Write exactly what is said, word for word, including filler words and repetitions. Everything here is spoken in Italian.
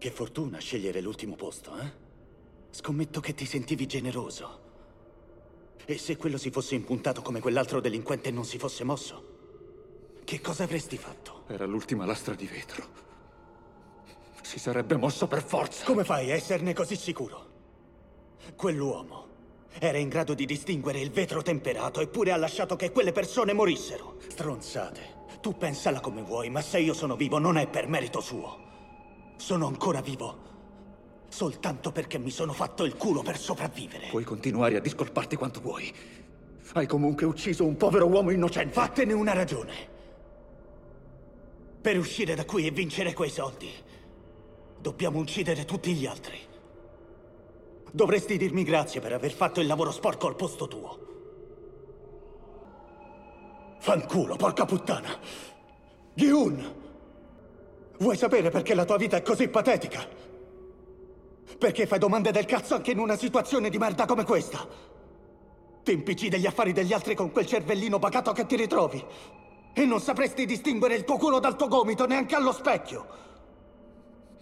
Che fortuna scegliere l'ultimo posto, eh? Scommetto che ti sentivi generoso. E se quello si fosse impuntato come quell'altro delinquente e non si fosse mosso? Che cosa avresti fatto? Era l'ultima lastra di vetro. Si sarebbe mosso per forza. Come fai a esserne così sicuro? Quell'uomo era in grado di distinguere il vetro temperato, eppure ha lasciato che quelle persone morissero. Stronzate. Tu pensala come vuoi, ma se io sono vivo non è per merito suo. Sono ancora vivo soltanto perché mi sono fatto il culo per sopravvivere. Puoi continuare a discolparti quanto vuoi. Hai comunque ucciso un povero uomo innocente. Fattene una ragione. Per uscire da qui e vincere quei soldi, dobbiamo uccidere tutti gli altri. Dovresti dirmi grazie per aver fatto il lavoro sporco al posto tuo. Fanculo, porca puttana! Gi-hun! Vuoi sapere perché la tua vita è così patetica? Perché fai domande del cazzo anche in una situazione di merda come questa? Ti impicci degli affari degli altri con quel cervellino bacato che ti ritrovi. E non sapresti distinguere il tuo culo dal tuo gomito neanche allo specchio.